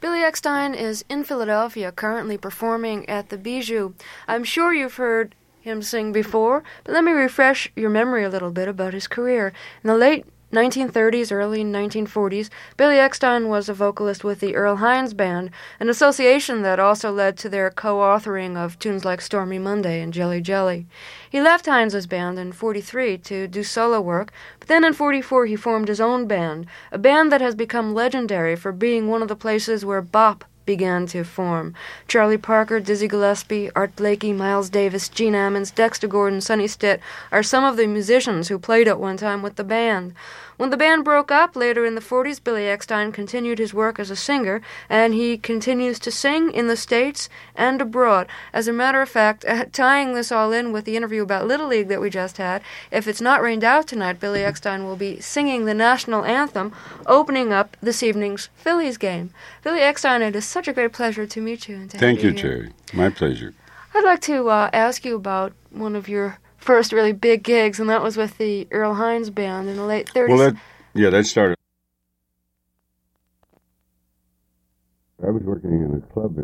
Billy Eckstine is in Philadelphia, currently performing at the Bijou. I'm sure you've heard him sing before, but let me refresh your memory a little bit about his career. In the late 1930s, early 1940s, Billy Eckstine was a vocalist with the Earl Hines Band, an association that also led to their co-authoring of tunes like Stormy Monday and Jelly Jelly. He left Hines's band in 43 to do solo work, but then in 44 he formed his own band, a band that has become legendary for being one of the places where bop began to form. Charlie Parker, Dizzy Gillespie, Art Blakey, Miles Davis, Gene Ammons, Dexter Gordon, Sonny Stitt are some of the musicians who played at one time with the band. When the band broke up later in the 40s, Billy Eckstine continued his work as a singer, and he continues to sing in the States and abroad. As a matter of fact, tying this all in with the interview about Little League that we just had, if it's not rained out tonight, Billy Eckstine will be singing the national anthem, opening up this evening's Phillies game. Billy Eckstine, it is such a great pleasure to meet you and to Thank have you you, here. Terry. My pleasure. I'd like to ask you about one of your first really big gigs, and that was with the Earl Hines Band in the late 30s. Well, that started. I was working in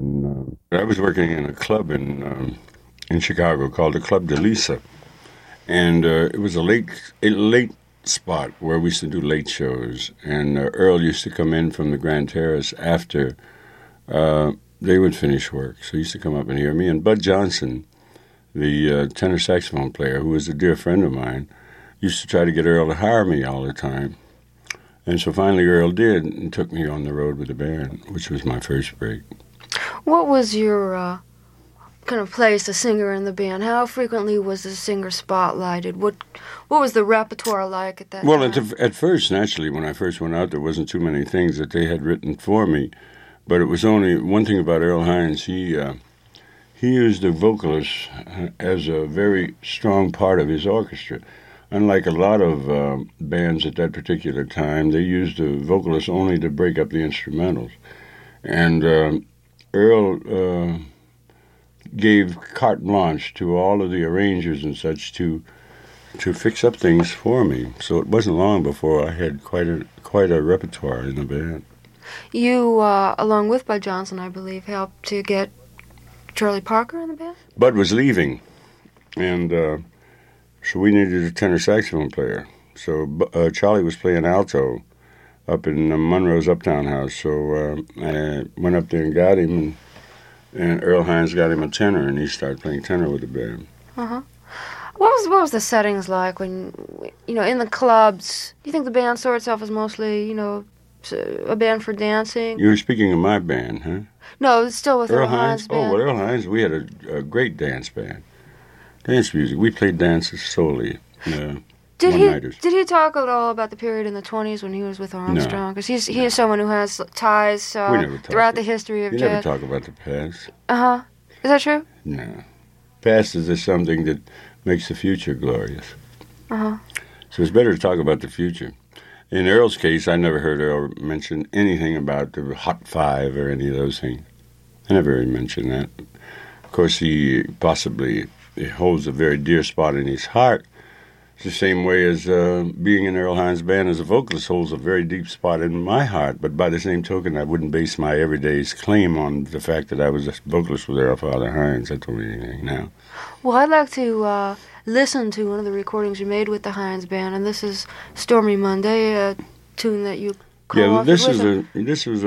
a club in Chicago called the Club de Lisa, and it was a late spot where we used to do late shows. And Earl used to come in from the Grand Terrace after they would finish work, so he used to come up and hear me. And Bud Johnson, the tenor saxophone player, who was a dear friend of mine, used to try to get Earl to hire me all the time. And so finally Earl did and took me on the road with the band, which was my first break. What was your kind of place, a singer in the band? How frequently was the singer spotlighted? What was the repertoire like at that time? Well, at first, naturally, when I first went out, there wasn't too many things that they had written for me. But it was only one thing about Earl Hines. He used the vocalist as a very strong part of his orchestra. Unlike a lot of bands at that particular time, they used the vocalist only to break up the instrumentals. And Earl gave carte blanche to all of the arrangers and such to fix up things for me. So it wasn't long before I had quite a repertoire in the band. You, along with Bud Johnson, I believe, helped to get Charlie Parker in the band? Bud was leaving, and so we needed a tenor saxophone player. So Charlie was playing alto up in Monroe's Uptown House. So I went up there and got him, and Earl Hines got him a tenor, and he started playing tenor with the band. Uh-huh. What was the settings like when, in the clubs? Do you think the band saw itself as mostly, a band for dancing? You were speaking of my band, huh? No, it's still with Earl Hines' band. Oh, with Earl Hines, we had a great dance band. Dance music. We played dances solely. One-nighters. Did he talk at all about the period in the 20s when he was with Armstrong? Because he is someone who has ties throughout the history of jazz. You never talk about the past. Uh-huh. Is that true? No. Past is just something that makes the future glorious. Uh-huh. So it's better to talk about the future. In Earl's case, I never heard Earl mention anything about the Hot Five or any of those things. I never heard him mention that. Of course, he possibly holds a very dear spot in his heart. It's the same way as being in Earl Hines' band as a vocalist holds a very deep spot in my heart. But by the same token, I wouldn't base my everyday's claim on the fact that I was a vocalist with Earl Father Hines. That's only anything now. Well, I'd like to listen to one of the recordings you made with the Hines Band, and this is Stormy Monday, a tune that you co-authored this was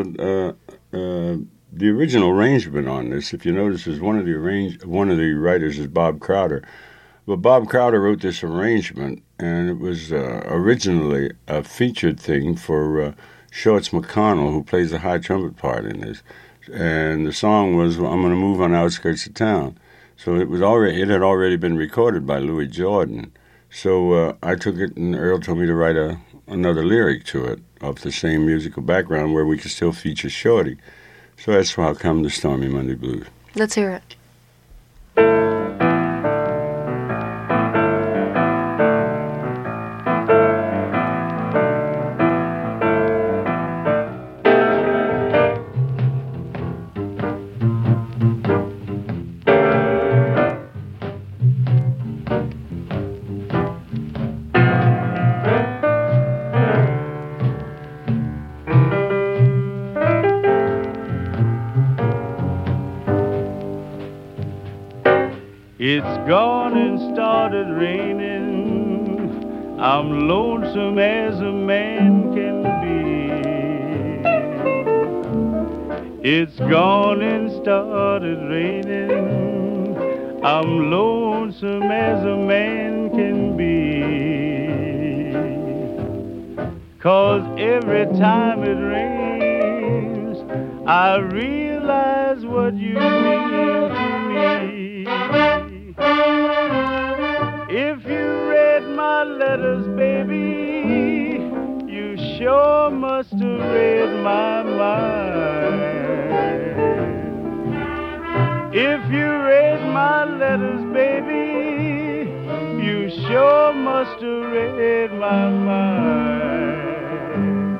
the original arrangement on this. If you notice, is one of the writers is Bob Crowder. But Bob Crowder wrote this arrangement, and it was originally a featured thing for Shorts McConnell, who plays the high trumpet part in this. And the song was "I'm Gonna Move on the Outskirts of Town." So it had already been recorded by Louis Jordan. So I took it, and Earl told me to write another lyric to it of the same musical background where we could still feature Shorty. So that's how come the Stormy Monday Blues. Let's hear it. It's gone and started raining. I'm lonesome as a man can be. It's gone and started raining. I'm lonesome as a man can be. 'Cause every time it rains, I realize what you mean to me. If you read my letters, baby, you sure must have read my mind. If you read my letters, baby, you sure must have read my mind.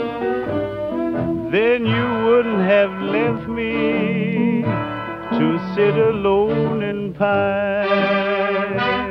Then you wouldn't have left me to sit alone and pine.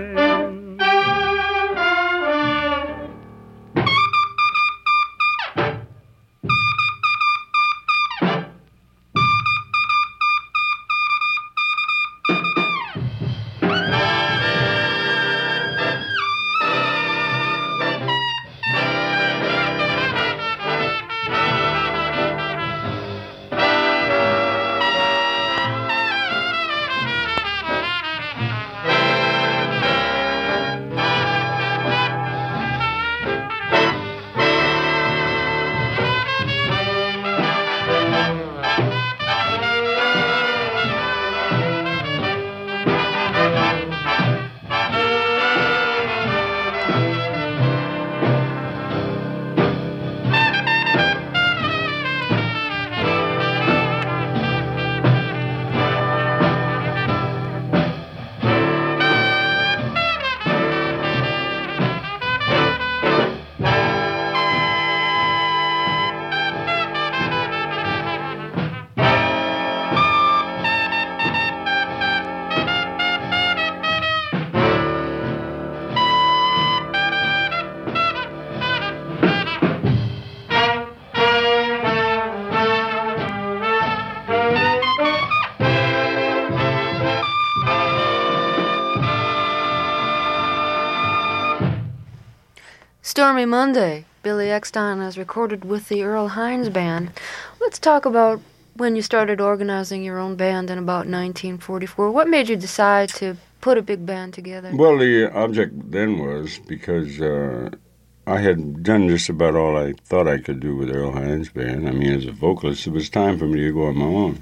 Stormy Monday, Billy Eckstine has recorded with the Earl Hines Band. Let's talk about when you started organizing your own band in about 1944. What made you decide to put a big band together? Well, the object then was because I had done just about all I thought I could do with Earl Hines Band. I mean, as a vocalist, it was time for me to go on my own.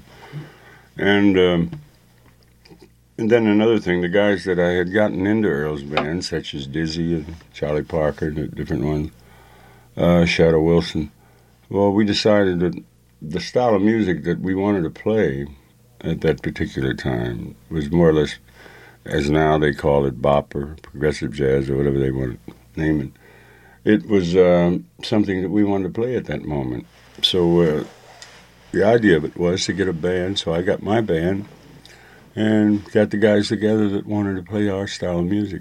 And then another thing, the guys that I had gotten into Earl's band, such as Dizzy and Charlie Parker and the different ones, Shadow Wilson, well, we decided that the style of music that we wanted to play at that particular time was more or less, as now they call it, bop or progressive jazz or whatever they want to name it. It was something that we wanted to play at that moment. So the idea of it was to get a band, so I got my band and got the guys together that wanted to play our style of music.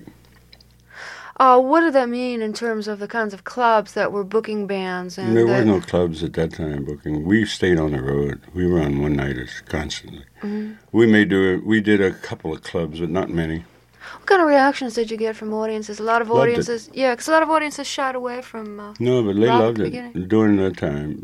What did that mean in terms of the kinds of clubs that were booking bands? And there were no clubs at that time booking. We stayed on the road. We were on one-nighters constantly. Mm-hmm. We did a couple of clubs, but not many. What kind of reactions did you get from audiences? A lot of audiences, yeah, because a lot of audiences shied away from. No, but they loved it during that time.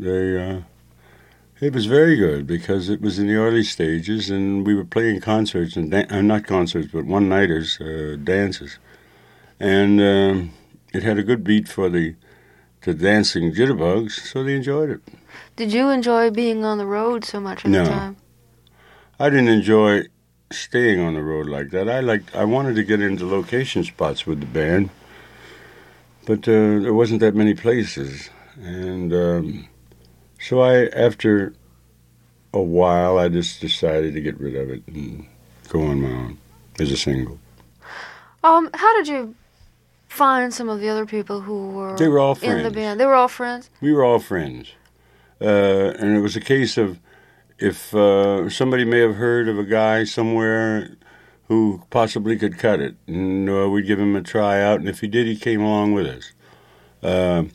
It was very good because it was in the early stages, and we were playing concerts and not concerts, but one-nighters, dances, and it had a good beat for the dancing jitterbugs, so they enjoyed it. Did you enjoy being on the road so much at the time? I didn't enjoy staying on the road like that. I wanted to get into location spots with the band, but there wasn't that many places, and so after a while, I just decided to get rid of it and go on my own as a single. How did you find some of the other people who were They were all friends. in the band? They were all friends? We were all friends. And it was a case of if somebody may have heard of a guy somewhere who possibly could cut it, and we'd give him a try out, and if he did, he came along with us.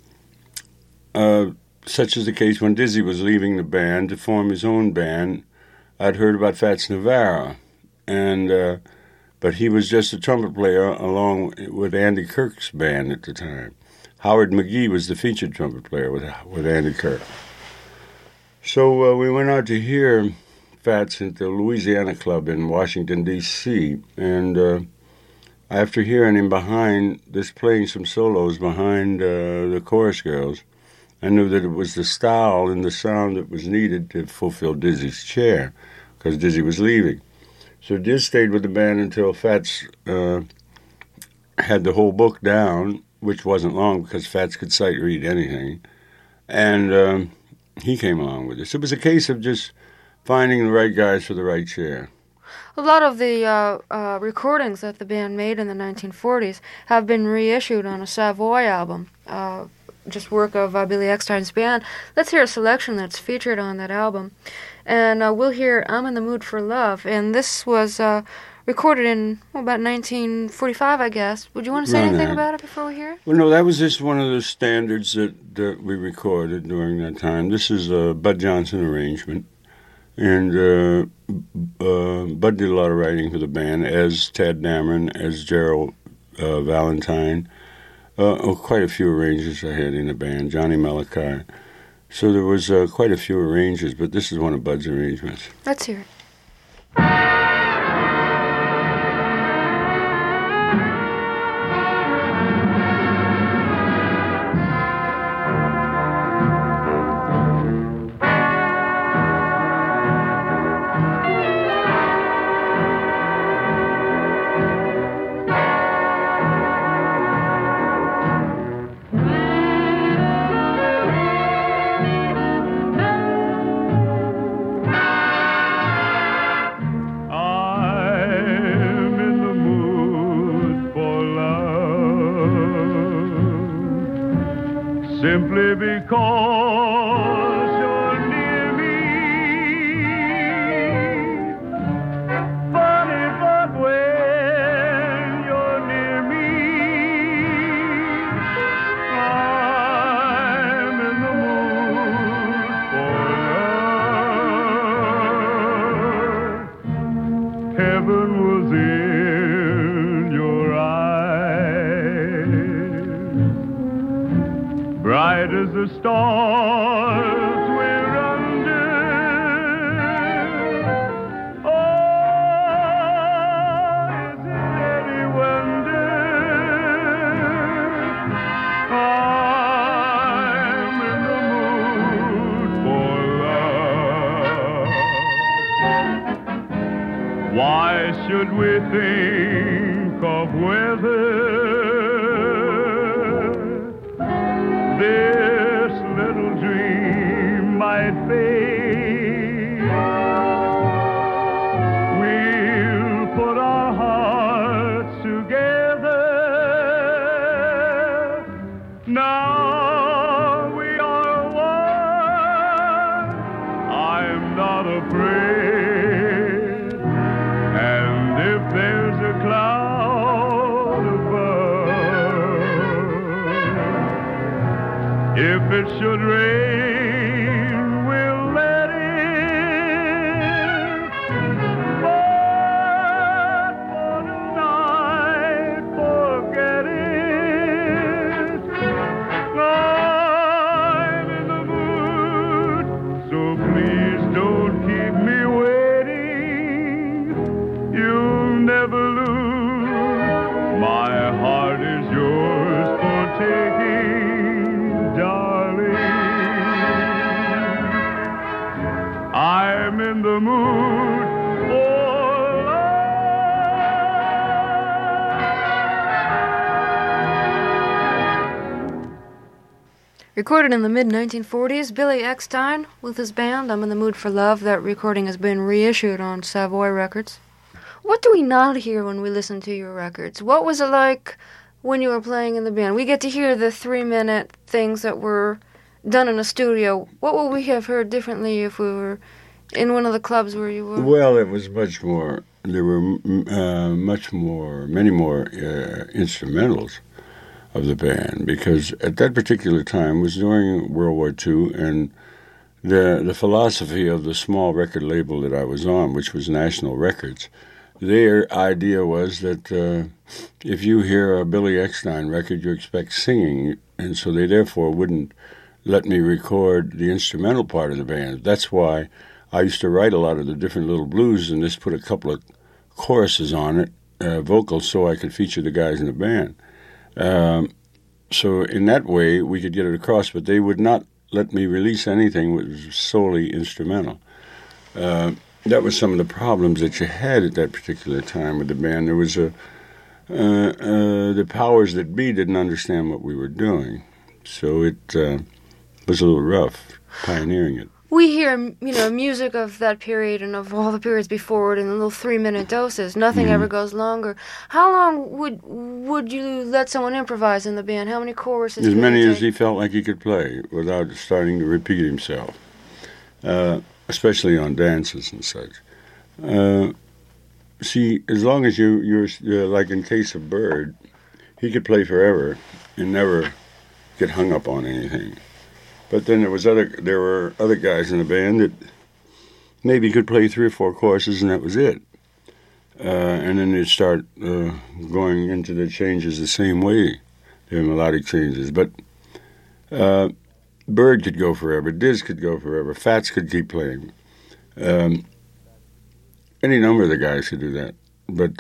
Such is the case when Dizzy was leaving the band to form his own band. I'd heard about Fats Navarro, and but he was just a trumpet player along with Andy Kirk's band at the time. Howard McGee was the featured trumpet player with Andy Kirk. So we went out to hear Fats at the Louisiana Club in Washington, D.C., and after hearing him playing some solos behind the chorus girls, I knew that it was the style and the sound that was needed to fulfill Dizzy's chair, because Dizzy was leaving. So Diz stayed with the band until Fats had the whole book down, which wasn't long because Fats could sight read anything, and he came along with us. It was a case of just finding the right guys for the right chair. A lot of the recordings that the band made in the 1940s have been reissued on a Savoy album, just work of Billy Eckstine's band. Let's hear a selection that's featured on that album. And we'll hear I'm in the Mood for Love. And this was recorded in about 1945, I guess. Would you want to say anything about it before we hear it? Well, no, that was just one of the standards that we recorded during that time. This is a Bud Johnson arrangement. And Bud did a lot of writing for the band, as Tad Dameron, as Gerald Valentine. Quite a few arrangers I had in the band, Johnny Malachi. So there was quite a few arrangers, but this is one of Bud's arrangements. Let's hear it. Simply because you're near me. Funny, but when you're near me, I'm in the mood for love. Heaven was in your eyes, bright as the stars we're under. Oh, is it any wonder I'm in the mood for love? Why should we think of weather? This little dream might fade. We'll put our hearts together. Now we are one. I'm not afraid. And if there's a cloud above, if it should rain, we'll let it. But for tonight, forget it. I'm in the mood, so please don't keep me waiting. You'll never lose. My heart is yours for taking, darling. I'm in the mood for love. Recorded in the mid-1940s, Billy Eckstine with his band, I'm in the Mood for Love. That recording has been reissued on Savoy Records. What do we not hear when we listen to your records? What was it like when you were playing in the band? We get to hear the 3-minute things that were done in a studio. What would we have heard differently if we were in one of the clubs where you were? Well, it was much more. There were many more instrumentals of the band, because at that particular time was during World War II, and the philosophy of the small record label that I was on, which was National Records, their idea was that if you hear a Billy Eckstine record, you expect singing, and so they therefore wouldn't let me record the instrumental part of the band. That's why I used to write a lot of the different little blues and just put a couple of choruses on it, vocals, so I could feature the guys in the band. So in that way, we could get it across, but they would not let me release anything that was solely instrumental. That was some of the problems that you had at that particular time with the band. There was the powers that be didn't understand what we were doing, so it was a little rough pioneering it. We hear, music of that period and of all the periods before it in little 3-minute doses. Nothing ever goes longer. How long would you let someone improvise in the band? How many choruses? As many as he felt like he could play without starting to repeat himself, especially on dances and such. See, as long as you're like in case of Bird, he could play forever and never get hung up on anything. But then there were other guys in the band that maybe could play 3 or 4 courses and that was it. And then they'd start going into the changes the same way, their melodic changes. But Bird could go forever, Diz could go forever, Fats could keep playing. Any number of the guys could do that. But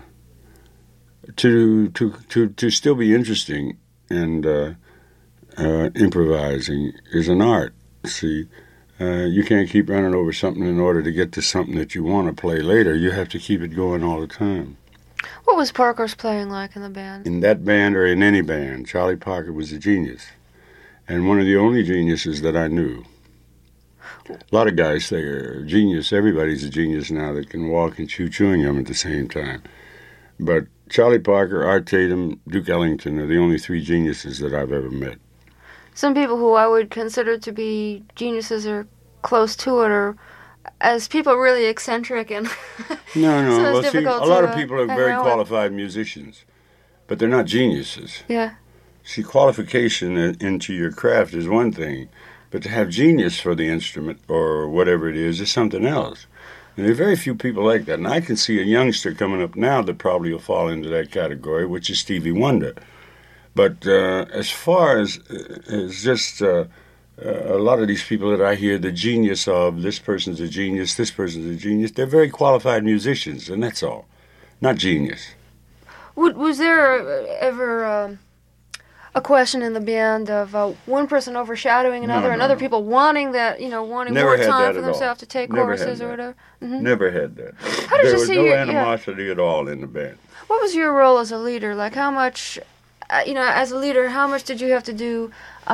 to still be interesting and improvising is an art. See, you can't keep running over something in order to get to something that you want to play later. You have to keep it going all the time. What was Parker's playing like in the band? In that band or in any band, Charlie Parker was a genius, and one of the only geniuses that I knew. A lot of guys say are a genius. Everybody's a genius now that can walk and chew chewing gum at the same time. But Charlie Parker, Art Tatum, Duke Ellington are the only 3 geniuses that I've ever met. Some people who I would consider to be geniuses or close to it, or as people really eccentric and no. So well, it's see, a difficult lot to, of people are very qualified musicians, but they're not geniuses. Yeah. See, qualification into your craft is one thing, but to have genius for the instrument or whatever it is something else. And there are very few people like that. And I can see a youngster coming up now that probably will fall into that category, which is Stevie Wonder. But as far as just a lot of these people that I hear the genius of, this person's a genius, this person's a genius, they're very qualified musicians, and that's all. Not genius. Was there ever a question in the band of one person overshadowing another and other people wanting that, wanting Never more time for all. themselves to take Never choruses or whatever? Mm-hmm. Never had that. How did there you was see no animosity at all in the band. What was your role as a leader? Like how much, as a leader, how much did you have to do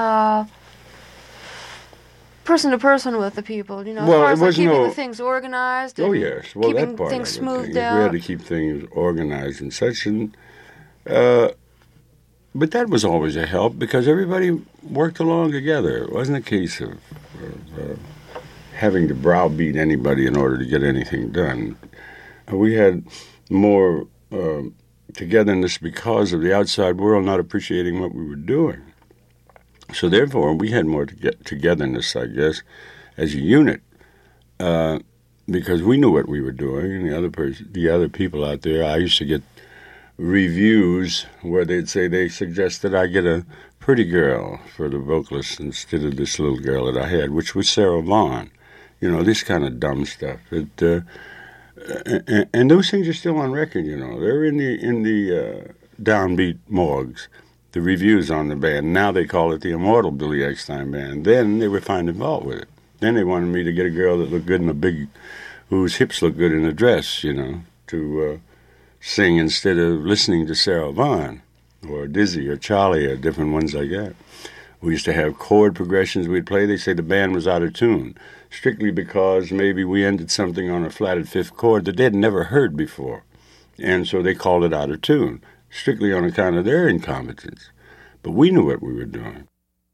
person to person with the people? As far as keeping the things organized. Oh yes, well keeping that part things of it. smoothed out. We had to keep things organized and such, and but that was always a help because everybody worked along together. It wasn't a case of having to browbeat anybody in order to get anything done. We had more togetherness because of the outside world not appreciating what we were doing. So therefore, we had more togetherness, I guess, as a unit, because we knew what we were doing, and the other people out there. I used to get reviews where they'd say they suggested I get a pretty girl for the vocalist instead of this little girl that I had, which was Sarah Vaughan. This kind of dumb stuff. And those things are still on record. They're in the downbeat morgues. The reviews on the band. Now they call it the Immortal Billy Eckstine Band. Then they were finding fault with it. Then they wanted me to get a girl that looked good whose hips looked good in a dress, to sing instead of listening to Sarah Vaughan or Dizzy or Charlie or different ones like that. We used to have chord progressions we'd play. They say the band was out of tune, strictly because maybe we ended something on a flatted 5th chord that they'd never heard before. And so they called it out of tune, strictly on account of their incompetence. But we knew what we were doing.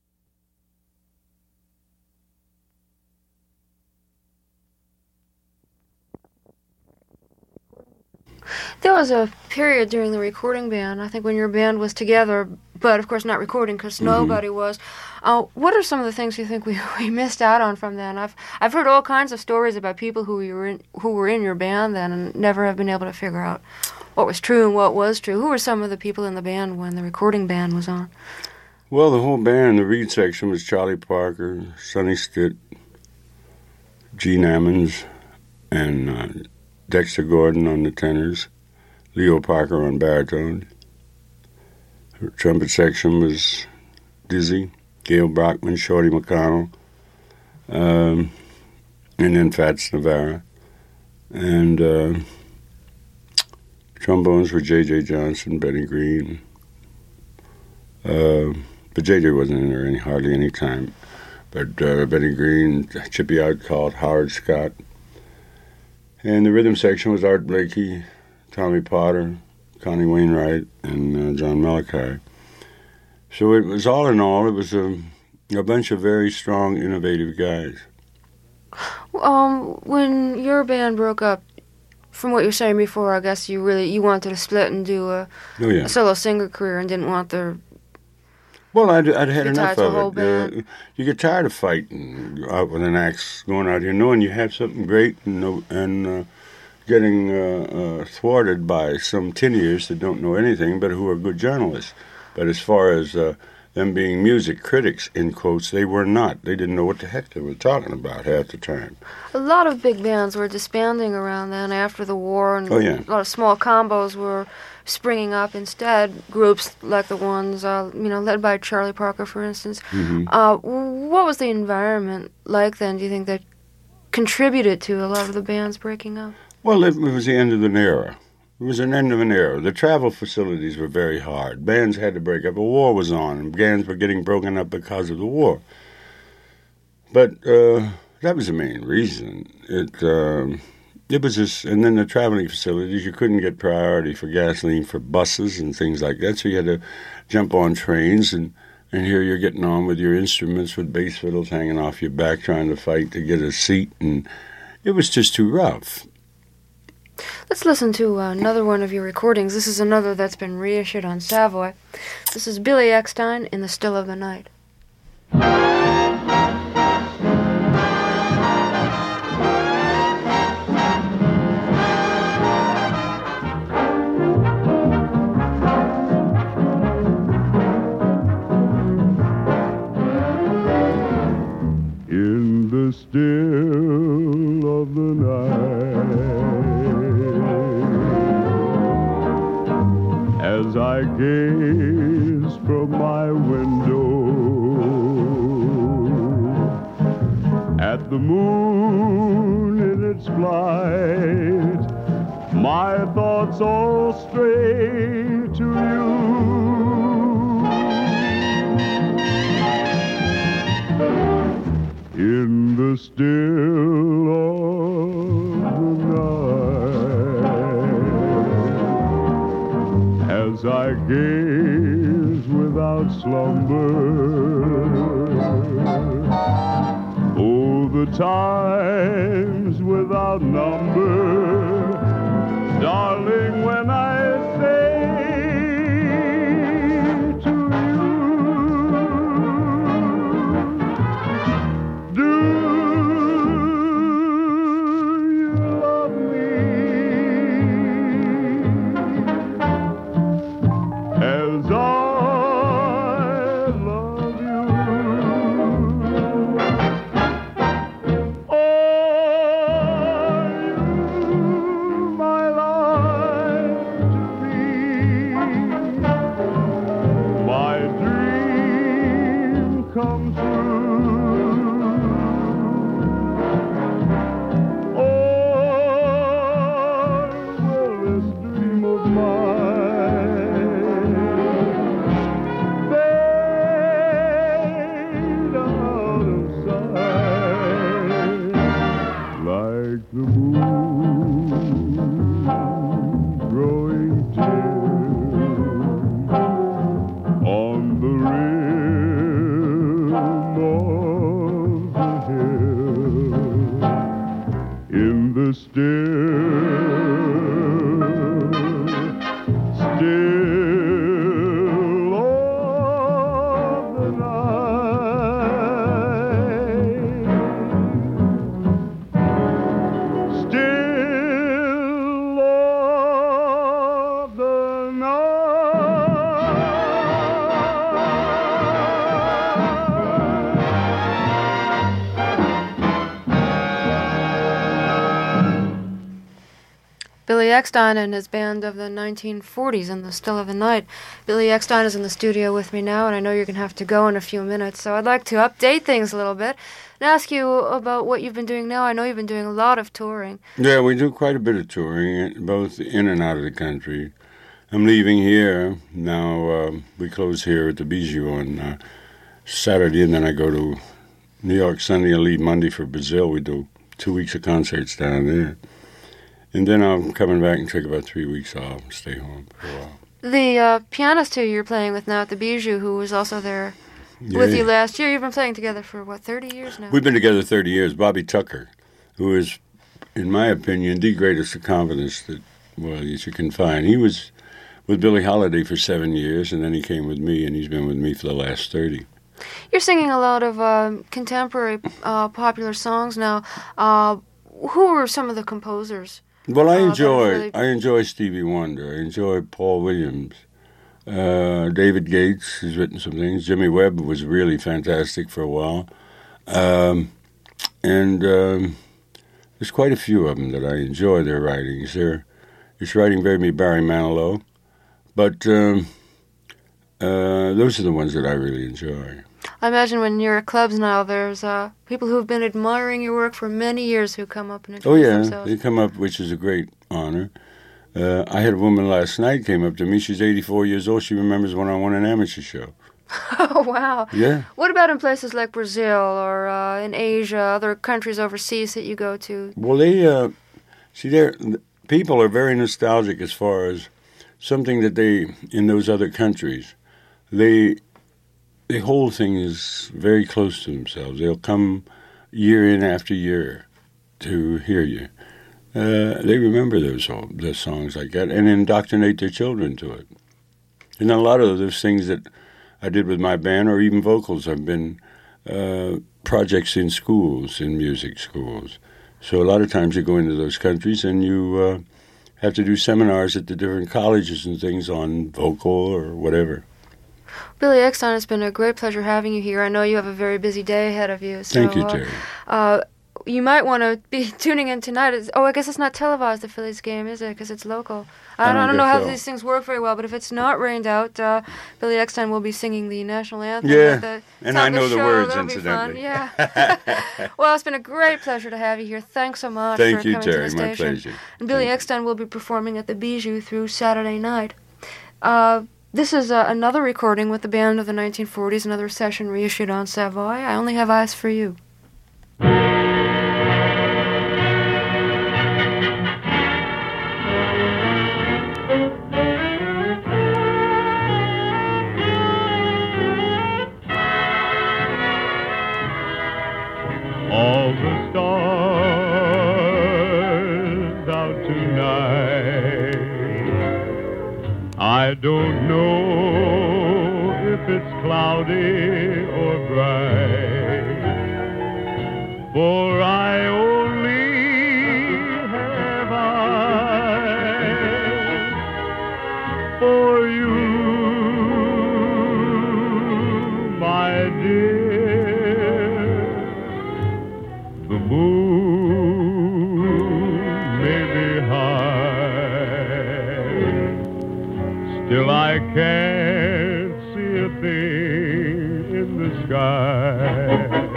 There was a period during the recording band, I think when your band was together, but of course not recording because nobody was, What are some of the things you think we missed out on from then? I've heard all kinds of stories about people who were in your band then and never have been able to figure out what was true and what was true. Who were some of the people in the band when the recording band was on? Well, the whole band, the Reed section was Charlie Parker, Sonny Stitt, Gene Ammons, and Dexter Gordon on the tenors, Leo Parker on baritone. The trumpet section was Dizzy, Gail Brockman, Shorty McConnell, and then Fats Navarra. And trombones were J.J. Johnson, Benny Green. But J.J. wasn't in there hardly any time. But Benny Green, Chippy Outcalt, Howard Scott. And the rhythm section was Art Blakey, Tommy Potter, Connie Wainwright, and John Malachi. So it was all in all, it was a bunch of very strong, innovative guys. When your band broke up, from what you were saying before, I guess you wanted to split and do a solo singer career and didn't want the... Well, I'd had enough of it. You get tired of fighting out with an axe, going out here, knowing you have something great and getting thwarted by some tin ears that don't know anything but who are good journalists. But as far as them being music critics, in quotes, they were not. They didn't know what the heck they were talking about half the time. A lot of big bands were disbanding around then after the war, and a lot of small combos were springing up instead. Groups like the ones, led by Charlie Parker, for instance. Mm-hmm. What was the environment like then, do you think, that contributed to a lot of the bands breaking up? Well, it was the end of an era. It was an end of an era. The travel facilities were very hard. Bands had to break up. A war was on, and bands were getting broken up because of the war. But that was the main reason. It was just, and then the traveling facilities, you couldn't get priority for gasoline for buses and things like that, so you had to jump on trains, and here you're getting on with your instruments with bass fiddles hanging off your back, trying to fight to get a seat, and it was just too rough. Let's listen to another one of your recordings. This is another that's been reissued on Savoy. This is Billy Eckstine in the Still of the Night. In the still of the night, as I gaze from my window at the moon in its flight, my thoughts all stray to you. In the still of the night, as I gaze without slumber, oh, the times without number, darling, when I say still of the night. Billy Eckstine and his band of the 1940s in the Still of the Night. Billy Eckstine is in the studio with me now, and I know you're going to have to go in a few minutes, so I'd like to update things a little bit and ask you about what you've been doing now. I know you've been doing a lot of touring. Yeah, we do quite a bit of touring, both in and out of the country. I'm leaving here now. We close here at the Bijou on Saturday, and then I go to New York Sunday and leave Monday for Brazil. We do 2 weeks of concerts down there. And then I'm coming back and take about 3 weeks off and stay home for a while. The pianist who you're playing with now at the Bijou, who was also there with you last year, you've been playing together for, 30 years now? We've been together 30 years. Bobby Tucker, who is, in my opinion, the greatest accompanist that you can find. He was with Billie Holiday for 7 years, and then he came with me, and he's been with me for the last 30. You're singing a lot of contemporary popular songs now. Who are some of the composers? Well, I enjoy Stevie Wonder. I enjoy Paul Williams. David Gates has written some things. Jimmy Webb was really fantastic for a while. And there's quite a few of them that I enjoy their writings. His writing made me Barry Manilow. But those are the ones that I really enjoy. I imagine when you're at clubs now, there's people who've been admiring your work for many years who come up and introduce themselves. They come up, which is a great honor. I had a woman last night came up to me. She's 84 years old. She remembers when I won an amateur show. Oh, wow. Yeah. What about in places like Brazil or in Asia, other countries overseas that you go to? Well, people are very nostalgic as far as something that in those other countries, the whole thing is very close to themselves. They'll come year in after year to hear you. They remember those songs like that and indoctrinate their children to it. And a lot of those things that I did with my band, or even vocals, have been projects in schools, in music schools. So a lot of times you go into those countries and you have to do seminars at the different colleges and things on vocal or whatever. Billy Eckstine, it's been a great pleasure having you here. I know you have a very busy day ahead of you. So, thank you, Terry. You might want to be tuning in tonight. I guess it's not televised, the Phillies game, is it? Because it's local. I don't know how these things work very well, but if it's not rained out, Billy Eckstine will be singing the national anthem. Yeah, and I know the words, incidentally. Yeah. Well, it's been a great pleasure to have you here. Thanks so much for coming to the station. My pleasure. And Billy Eckstine will be performing at the Bijou through Saturday night. This is another recording with the band of the 1940s, another session reissued on Savoy. I Only Have Eyes for You. All the stars out tonight, I don't know if it's cloudy or bright, for I only have eyes for you, my dear. The moon may be high, still I can't see a thing in the sky,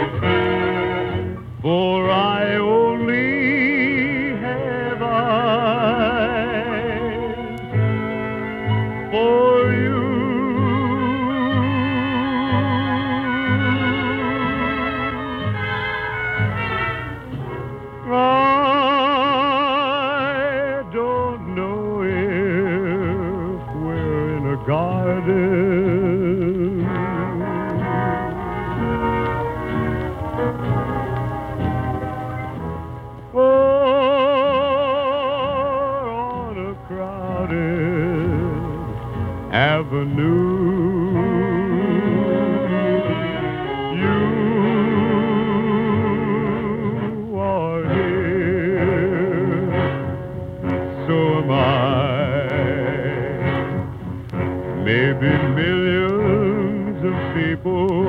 for I only have eyes for you. I don't know if we're in a garden or on a crowded avenue. Maybe millions of people